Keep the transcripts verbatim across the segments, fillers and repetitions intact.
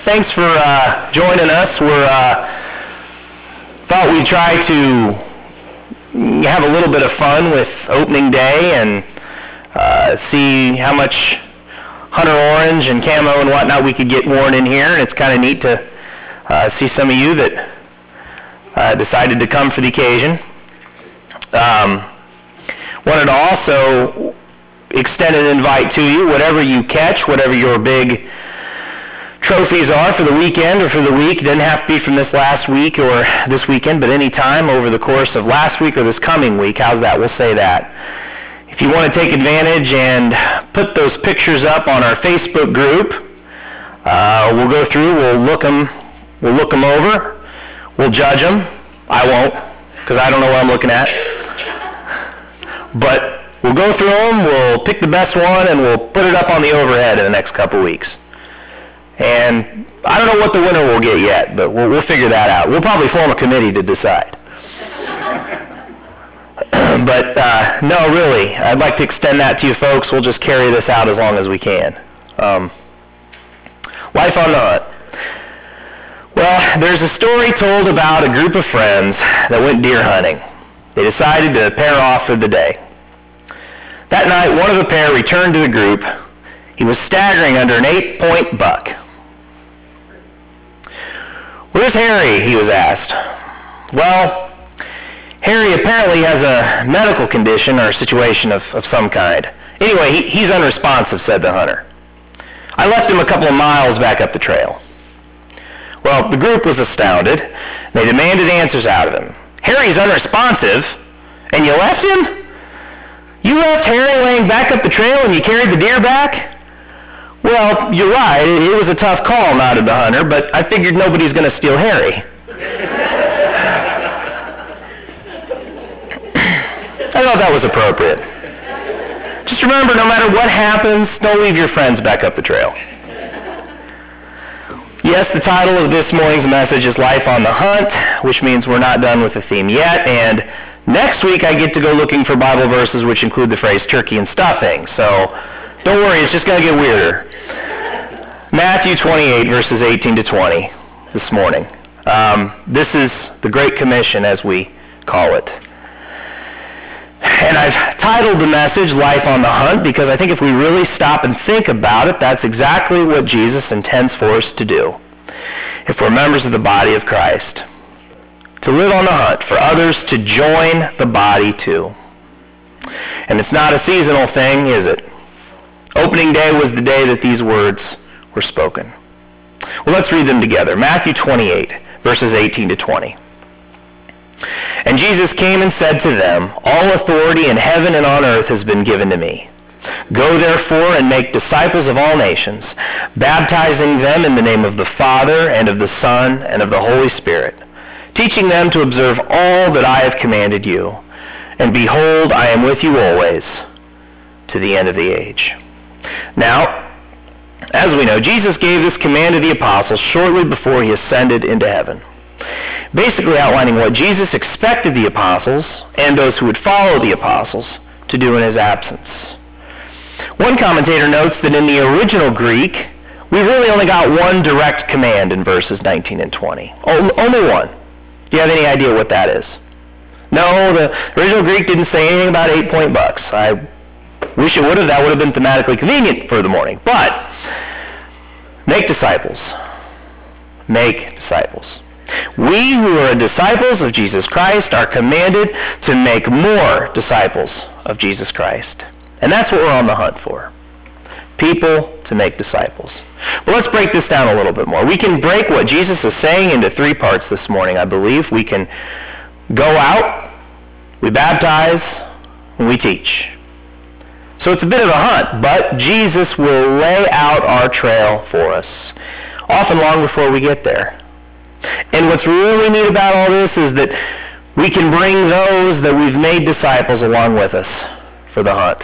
Thanks for uh, joining us. We're uh, thought we'd try to have a little bit of fun with opening day and uh, see how much hunter orange and camo and whatnot we could get worn in here. And it's kind of neat to uh, see some of you that uh, decided to come for the occasion. Um, wanted to also extend an invite to you, whatever you catch, whatever your big trophies are for the weekend or for the week. It doesn't have to be from this last week or this weekend, but any time over the course of last week or this coming week. How's that? We'll say that. If you want to take advantage and put those pictures up on our Facebook group, uh, we'll go through, we'll look them, we'll look them over, we'll judge them. I won't, because I don't know what I'm looking at. But we'll go through them, we'll pick the best one, and we'll put it up on the overhead in the next couple weeks. And I don't know what the winner will get yet, but we'll, we'll figure that out. We'll probably form a committee to decide. But uh, no, really, I'd like to extend that to you folks. We'll just carry this out as long as we can. Um, life on the hunt. Well, there's a story told about a group of friends that went deer hunting. They decided to pair off for the day. That night, one of the pair returned to the group. He was staggering under an eight-point buck. "Where's Harry?" he was asked. "Well, Harry apparently has a medical condition or a situation of, of some kind. Anyway, he, he's unresponsive," said the hunter. "I left him a couple of miles back up the trail." Well, the group was astounded. They demanded answers out of him. "Harry's unresponsive, and you left him? You left Harry laying back up the trail and you carried the deer back?" "Well, you're right. It was a tough call," nodded the hunter, "but I figured nobody's going to steal Harry." I thought that was appropriate. Just remember, no matter what happens, don't leave your friends back up the trail. Yes, the title of this morning's message is Life on the Hunt, which means we're not done with the theme yet, and next week I get to go looking for Bible verses which include the phrase turkey and stuffing, so don't worry, it's just going to get weirder. Matthew twenty-eight, verses eighteen to twenty this morning. Um, this is the Great Commission, as we call it. And I've titled the message Life on the Hunt because I think if we really stop and think about it, that's exactly what Jesus intends for us to do if we're members of the body of Christ. To live on the hunt, for others to join the body too. And it's not a seasonal thing, is it? Opening day was the day that these words were spoken. Well, let's read them together. Matthew twenty-eight, verses eighteen to twenty. "And Jesus came and said to them, 'All authority in heaven and on earth has been given to me. Go therefore and make disciples of all nations, baptizing them in the name of the Father and of the Son and of the Holy Spirit, teaching them to observe all that I have commanded you. And behold, I am with you always to the end of the age.'" Now, as we know, Jesus gave this command to the apostles shortly before he ascended into heaven, basically outlining what Jesus expected the apostles and those who would follow the apostles to do in his absence. One commentator notes that in the original Greek, we really only got one direct command in verses nineteen and twenty. Only one. Do you have any idea what that is? No, the original Greek didn't say anything about eight-point bucks. I wish it would have. That would have been thematically convenient for the morning. But make disciples. Make disciples. We who are disciples of Jesus Christ are commanded to make more disciples of Jesus Christ. And that's what we're on the hunt for. People to make disciples. But let's break this down a little bit more. We can break what Jesus is saying into three parts this morning, I believe. We can go out, we baptize, and we teach. So it's a bit of a hunt, but Jesus will lay out our trail for us, often long before we get there. And what's really neat about all this is that we can bring those that we've made disciples along with us for the hunt.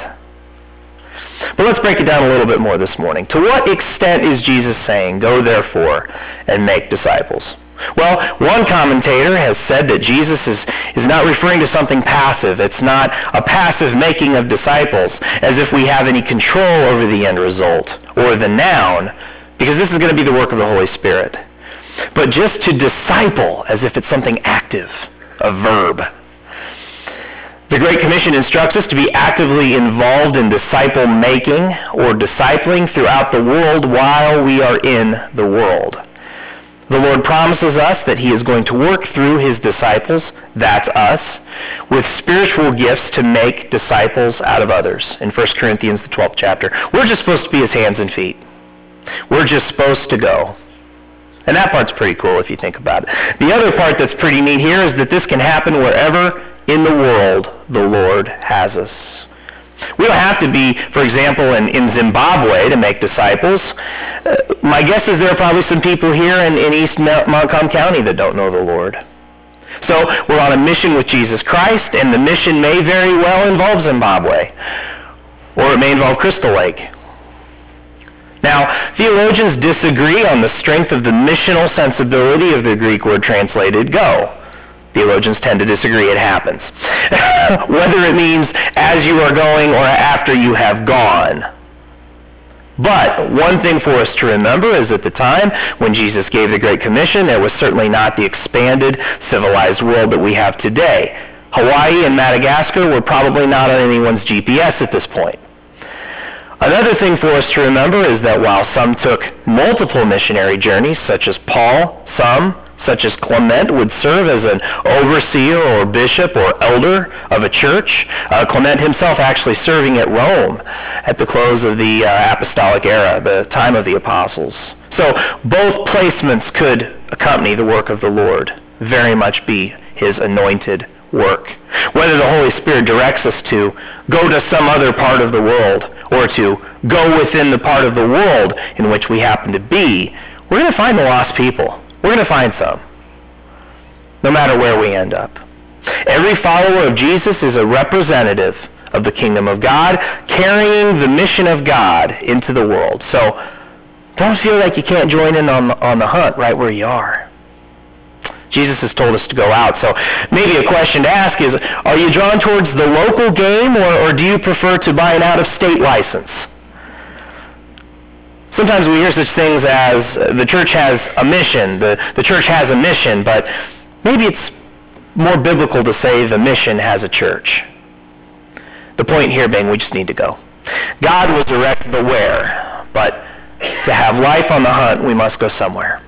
But let's break it down a little bit more this morning. To what extent is Jesus saying, "Go therefore and make disciples"? Well, one commentator has said that Jesus is, is not referring to something passive. It's not a passive making of disciples, as if we have any control over the end result or the noun, because this is going to be the work of the Holy Spirit. But just to disciple as if it's something active, a verb. The Great Commission instructs us to be actively involved in disciple-making or discipling throughout the world while we are in the world. The Lord promises us that he is going to work through his disciples, that's us, with spiritual gifts to make disciples out of others. In First Corinthians, the twelfth chapter. We're just supposed to be his hands and feet. We're just supposed to go. And that part's pretty cool if you think about it. The other part that's pretty neat here is that this can happen wherever in the world the Lord has us. We don't have to be, for example, in, in Zimbabwe to make disciples. Uh, my guess is there are probably some people here in, in East Montcalm County that don't know the Lord. So we're on a mission with Jesus Christ, and the mission may very well involve Zimbabwe, or it may involve Crystal Lake. Now, theologians disagree on the strength of the missional sensibility of the Greek word translated go. Theologians tend to disagree. It happens. Whether it means as you are going or after you have gone. But one thing for us to remember is at the time when Jesus gave the Great Commission, there was certainly not the expanded, civilized world that we have today. Hawaii and Madagascar were probably not on anyone's G P S at this point. Another thing for us to remember is that while some took multiple missionary journeys, such as Paul, some, such as Clement, would serve as an overseer or bishop or elder of a church. Uh, Clement himself actually serving at Rome at the close of the uh, apostolic era, the time of the apostles. So both placements could accompany the work of the Lord, very much be his anointed work. Whether the Holy Spirit directs us to go to some other part of the world or to go within the part of the world in which we happen to be, we're going to find the lost people. We're going to find some, no matter where we end up. Every follower of Jesus is a representative of the kingdom of God, carrying the mission of God into the world. So don't feel like you can't join in on the, on the hunt right where you are. Jesus has told us to go out. So maybe a question to ask is, are you drawn towards the local game, or, or do you prefer to buy an out-of-state license? Sometimes we hear such things as uh, the church has a mission, the, the church has a mission, but maybe it's more biblical to say the mission has a church. The point here being we just need to go. God will direct the where, but to have life on the hunt, we must go somewhere.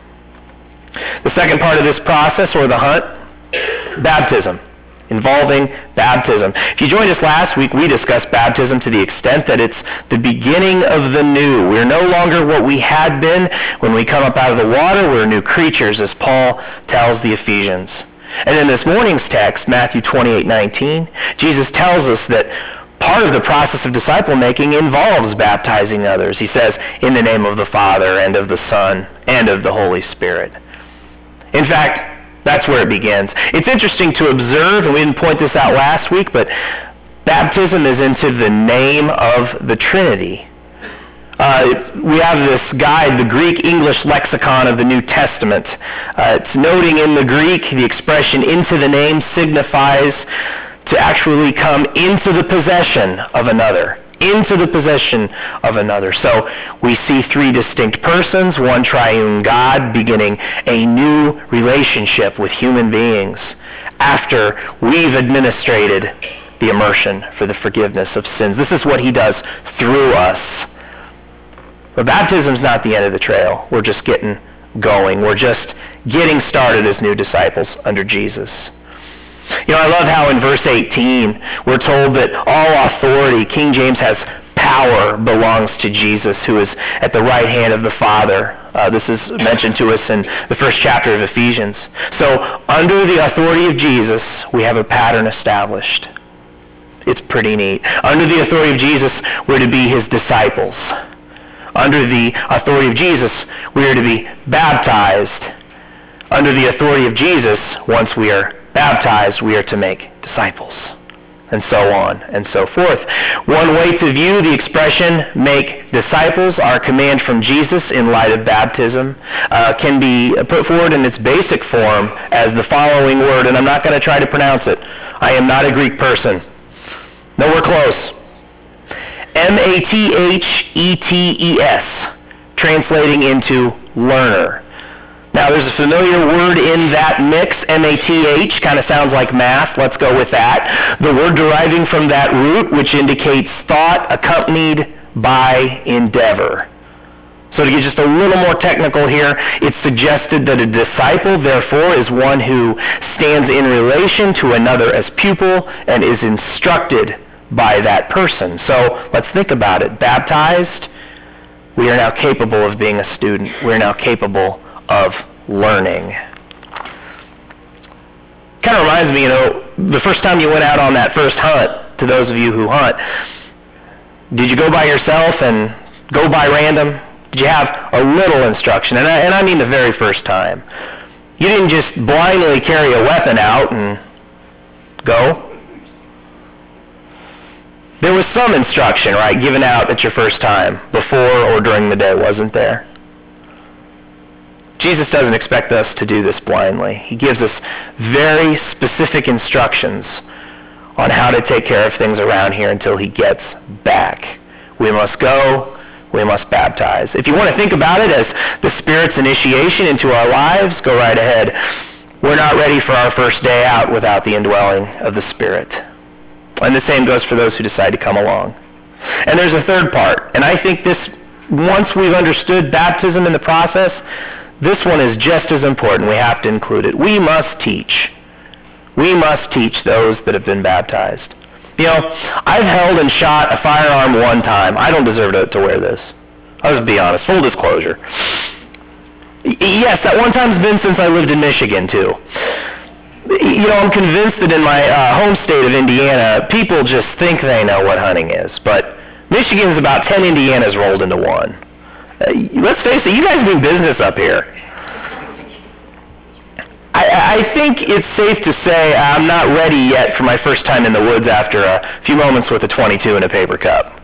The second part of this process, or the hunt, baptism, involving baptism. If you joined us last week, we discussed baptism to the extent that it's the beginning of the new. We're no longer what we had been. When we come up out of the water, we're new creatures, as Paul tells the Ephesians. And in this morning's text, Matthew twenty-eight nineteen, Jesus tells us that part of the process of disciple making involves baptizing others. He says, in the name of the Father, and of the Son, and of the Holy Spirit. In fact, that's where it begins. It's interesting to observe, and we didn't point this out last week, but baptism is into the name of the Trinity. Uh, we have this guide, the Greek-English lexicon of the New Testament. Uh, it's noting in the Greek the expression into the name signifies to actually come into the possession of another. Into the possession of another. So we see three distinct persons, one triune God, beginning a new relationship with human beings after we've administrated the immersion for the forgiveness of sins. This is what he does through us. But baptism's not the end of the trail. We're just getting going. We're just getting started as new disciples under Jesus. You know, I love how in verse eighteen, we're told that all authority, King James has power, belongs to Jesus, who is at the right hand of the Father. Uh, this is mentioned to us in the first chapter of Ephesians. So, under the authority of Jesus, we have a pattern established. It's pretty neat. Under the authority of Jesus, we're to be his disciples. Under the authority of Jesus, we are to be baptized. Under the authority of Jesus, once we are baptized, we are to make disciples, and so on and so forth. One way to view the expression make disciples, our command from Jesus in light of baptism, uh, can be put forward in its basic form as the following word, and I'm not going to try to pronounce it. I am not a Greek person. Nowhere close. M A T H E T E S. translating into learner. Now, there's a familiar word in that mix, M A T H, kind of sounds like math. Let's go with that. The word deriving from that root, which indicates thought accompanied by endeavor. So to get just a little more technical here, it's suggested that a disciple, therefore, is one who stands in relation to another as pupil and is instructed by that person. So let's think about it. Baptized, we are now capable of being a student. We're now capable of learning. Kind of reminds me, you know, the first time you went out on that first hunt, to those of you who hunt, did you go by yourself and go by random? Did you have a little instruction? And I, and I mean the very first time. You didn't just blindly carry a weapon out and go. There was some instruction, right, given out at your first time, before or during the day, wasn't there? Jesus doesn't expect us to do this blindly. He gives us very specific instructions on how to take care of things around here until he gets back. We must go. We must baptize. If you want to think about it as the Spirit's initiation into our lives, go right ahead. We're not ready for our first day out without the indwelling of the Spirit. And the same goes for those who decide to come along. And there's a third part. And I think this, once we've understood baptism in the process, this one is just as important. We have to include it. We must teach. We must teach those that have been baptized. You know, I've held and shot a firearm one time. I don't deserve to, to wear this. I'll just be honest. Full disclosure. Yes, that one time's been since I lived in Michigan, too. You know, I'm convinced that in my uh, home state of Indiana, people just think they know what hunting is. But Michigan's about ten Indianas rolled into one. Uh, let's face it, you guys mean business up here. I, I think it's safe to say I'm not ready yet for my first time in the woods after a few moments with a twenty-two and a paper cup.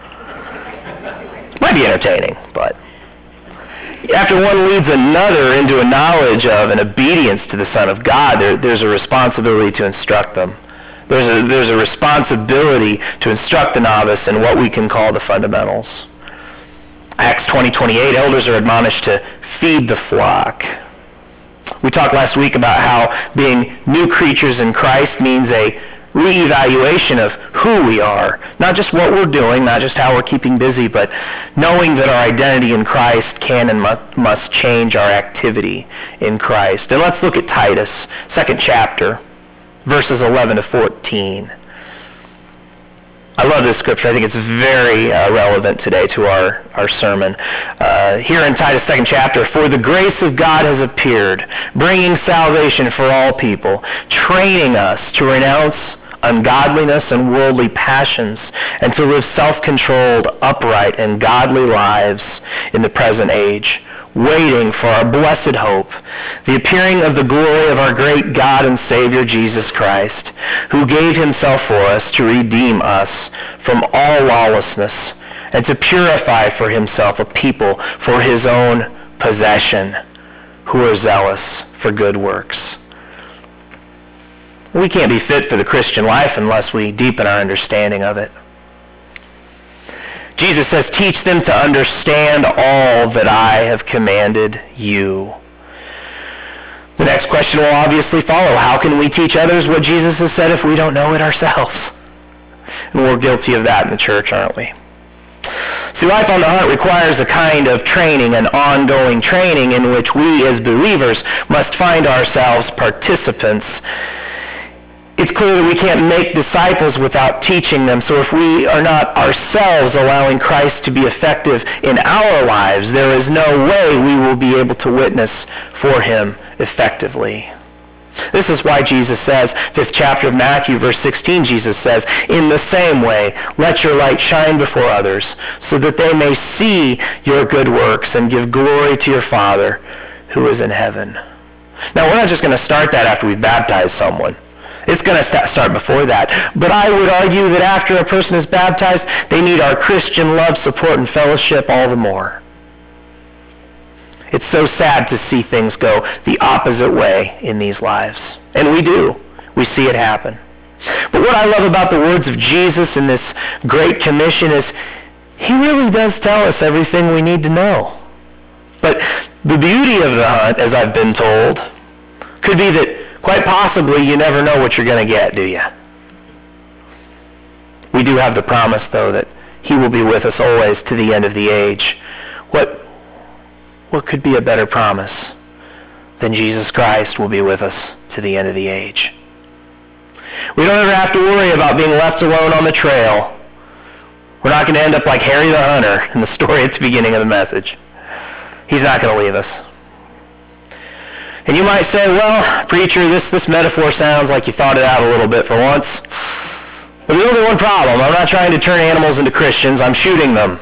Might be entertaining, but after one leads another into a knowledge of and obedience to the Son of God, there, there's a responsibility to instruct them. There's a, there's a responsibility to instruct the novice in what we can call the fundamentals. Acts twenty twenty-eight, elders are admonished to feed the flock. We talked last week about how being new creatures in Christ means a reevaluation of who we are. Not just what we're doing, not just how we're keeping busy, but knowing that our identity in Christ can and must, must change our activity in Christ. And let's look at Titus, second chapter, verses eleven to fourteen. I love this scripture. I think it's very uh, relevant today to our, our sermon. Uh, here in Titus second chapter, for the grace of God has appeared, bringing salvation for all people, training us to renounce ungodliness and worldly passions, and to live self-controlled, upright, and godly lives in the present age, waiting for our blessed hope, the appearing of the glory of our great God and Savior Jesus Christ, who gave himself for us to redeem us from all lawlessness and to purify for himself a people for his own possession, who are zealous for good works. We can't be fit for the Christian life unless we deepen our understanding of it. Jesus says, teach them to understand all that I have commanded you. The next question will obviously follow. How can we teach others what Jesus has said if we don't know it ourselves? And we're guilty of that in the church, aren't we? See, life on the hunt requires a kind of training, an ongoing training in which we as believers must find ourselves participants. It's clear that we can't make disciples without teaching them. So if we are not ourselves allowing Christ to be effective in our lives, there is no way we will be able to witness for him effectively. This is why Jesus says, fifth chapter of Matthew, verse sixteen, Jesus says, in the same way, let your light shine before others, so that they may see your good works and give glory to your Father who is in heaven. Now, we're not just going to start that after we've baptized someone. It's going to start before that. But I would argue that after a person is baptized, they need our Christian love, support, and fellowship all the more. It's so sad to see things go the opposite way in these lives. And we do. We see it happen. But what I love about the words of Jesus in this Great Commission is he really does tell us everything we need to know. But the beauty of the hunt, as I've been told, could be that quite possibly you never know what you're going to get, do you? We do have the promise, though, that he will be with us always to the end of the age. What, what could be a better promise than Jesus Christ will be with us to the end of the age? We don't ever have to worry about being left alone on the trail. We're not going to end up like Harry the Hunter in the story at the beginning of the message. He's not going to leave us. And you might say, well, preacher, this, this metaphor sounds like you thought it out a little bit for once. But there's only one problem. I'm not trying to turn animals into Christians. I'm shooting them.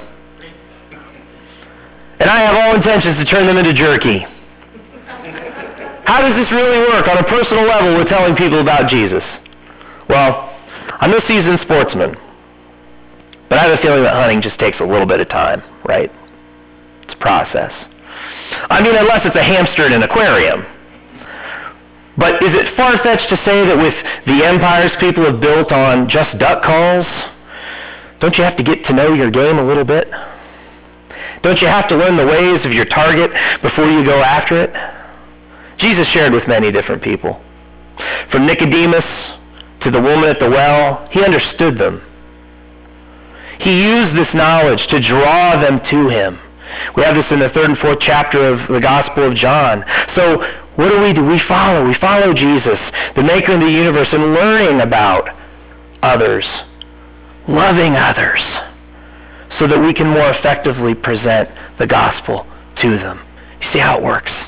And I have all intentions to turn them into jerky. How does this really work on a personal level with telling people about Jesus? Well, I'm no seasoned sportsman. But I have a feeling that hunting just takes a little bit of time, right? It's a process. I mean, unless it's a hamster in an aquarium. But is it far-fetched to say that with the empires people have built on just duck calls, don't you have to get to know your game a little bit? Don't you have to learn the ways of your target before you go after it? Jesus shared with many different people. From Nicodemus to the woman at the well, he understood them. He used this knowledge to draw them to him. We have this in the third and fourth chapter of the Gospel of John. So what do we do? We follow. We follow Jesus, the maker of the universe, and learning about others, loving others, so that we can more effectively present the gospel to them. You see how it works?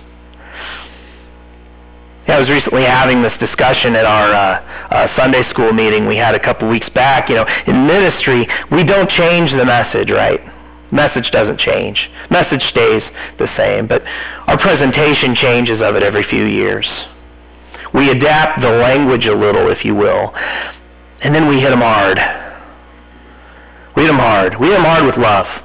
Yeah, I was recently having this discussion at our uh, uh, Sunday school meeting we had a couple weeks back. You know, in ministry, we don't change the message, right? Message doesn't change. Message stays the same, but our presentation changes of it every few years. We adapt the language a little, if you will, and then we hit them hard. We hit them hard. We hit them hard with love.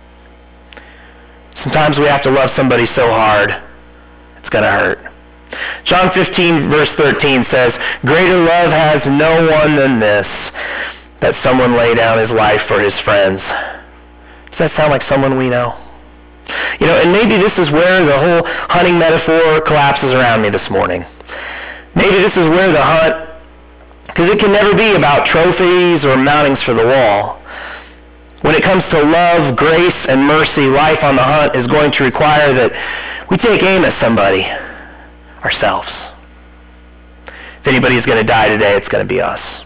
Sometimes we have to love somebody so hard, it's going to hurt. John fifteen, verse thirteen says, "Greater love has no one than this, that someone lay down his life for his friends." Does that sound like someone we know? You know, and maybe this is where the whole hunting metaphor collapses around me this morning. Maybe this is where the hunt, because it can never be about trophies or mountings for the wall. When it comes to love, grace, and mercy, life on the hunt is going to require that we take aim at somebody ourselves. If anybody's going to die today, it's going to be us.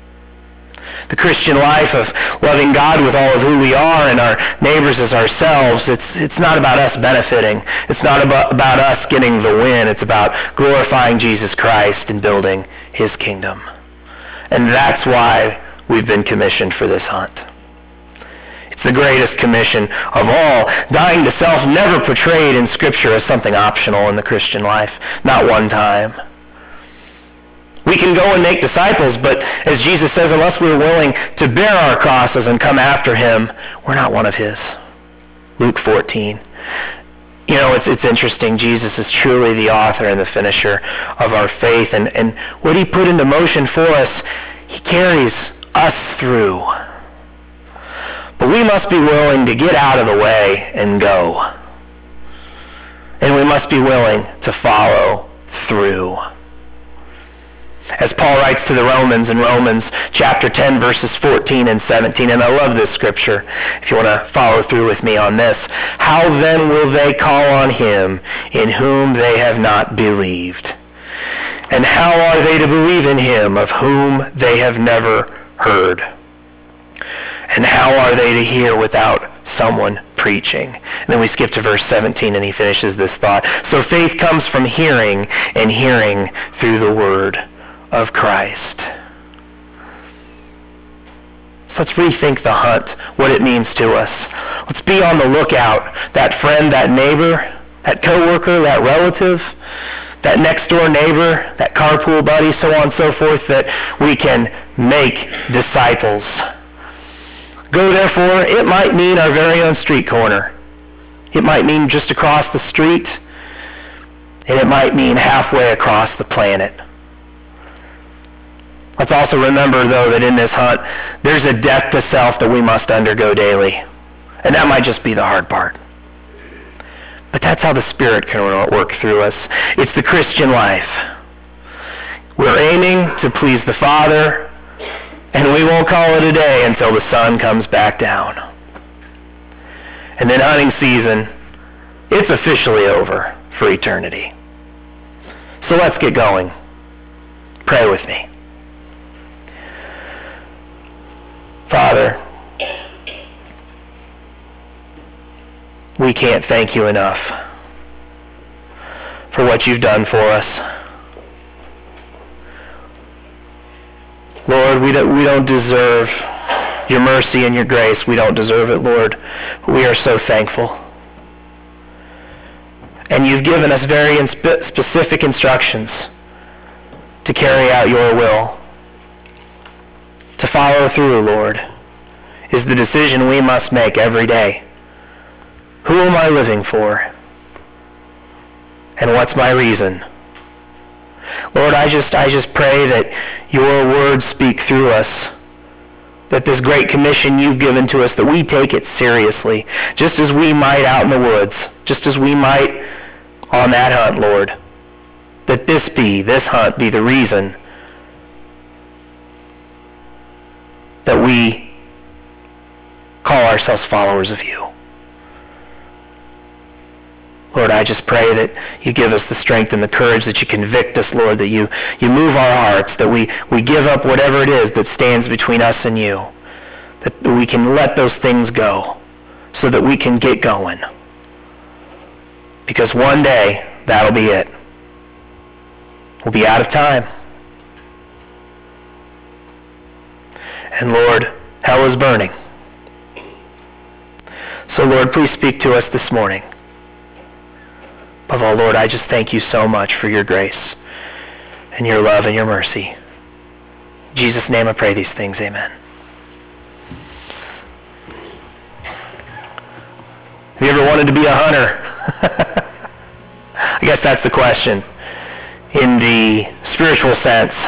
The Christian life of loving God with all of who we are and our neighbors as ourselves, it's, it's not about us benefiting. It's not about, about us getting the win. It's about glorifying Jesus Christ and building his kingdom. And that's why we've been commissioned for this hunt. It's the greatest commission of all. Dying to self never portrayed in Scripture as something optional in the Christian life. Not one time. We can go and make disciples, but as Jesus says, unless we're willing to bear our crosses and come after him, we're not one of his. Luke fourteen. You know, it's it's interesting. Jesus is truly the author and the finisher of our faith, and, and what he put into motion for us, he carries us through. But we must be willing to get out of the way and go. And we must be willing to follow through. As Paul writes to the Romans in Romans chapter ten, verses fourteen and seventeen, and I love this scripture, if you want to follow through with me on this. "How then will they call on him in whom they have not believed? And how are they to believe in him of whom they have never heard? And how are they to hear without someone preaching?" And then we skip to verse seventeen, and he finishes this thought. "So faith comes from hearing, and hearing through the word of Christ." So let's rethink the hunt, what it means to us. Let's be on the lookout. That friend, that neighbor, that coworker, that relative, that next door neighbor, that carpool buddy, so on and so forth, that we can make disciples. Go, therefore, it might mean our very own street corner. It might mean just across the street, and it might mean halfway across the planet. Let's also remember, though, that in this hunt, there's a death to self that we must undergo daily. And that might just be the hard part. But that's how the Spirit can work through us. It's the Christian life. We're aiming to please the Father, and we won't call it a day until the sun comes back down. And then hunting season, it's officially over for eternity. So let's get going. Pray with me. Father, we can't thank you enough for what you've done for us. Lord, we don't, we don't deserve your mercy and your grace. We don't deserve it, Lord. But we are so thankful. And you've given us very inspe- specific instructions to carry out your will. To follow through, Lord, is the decision we must make every day. Who am I living for? And what's my reason? Lord, I just I just pray that your words speak through us, that this great commission you've given to us, that we take it seriously, just as we might out in the woods, just as we might on that hunt, Lord, that this be, this hunt be the reason that we call ourselves followers of you. Lord, I just pray that you give us the strength and the courage, that you convict us, Lord, that you, you move our hearts, that we, we give up whatever it is that stands between us and you, that we can let those things go so that we can get going. Because one day, that'll be it. We'll be out of time. And Lord, hell is burning. So Lord, please speak to us this morning. Above all, Lord, I just thank you so much for your grace and your love and your mercy. In Jesus' name I pray these things. Amen. Have you ever wanted to be a hunter? I guess that's the question. In the spiritual sense,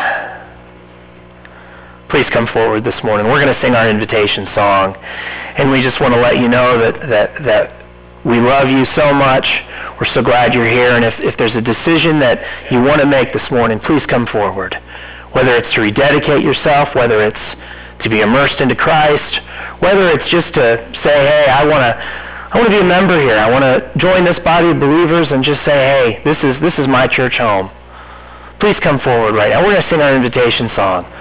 please come forward this morning. We're going to sing our invitation song, and we just want to let you know that that that we love you so much. We're so glad you're here, and if, if there's a decision that you want to make this morning, please come forward. Whether it's to rededicate yourself, whether it's to be immersed into Christ, whether it's just to say, hey, I want to I want to be a member here. I want to join this body of believers and just say, hey, this is this is my church home. Please come forward right now. We're going to sing our invitation song.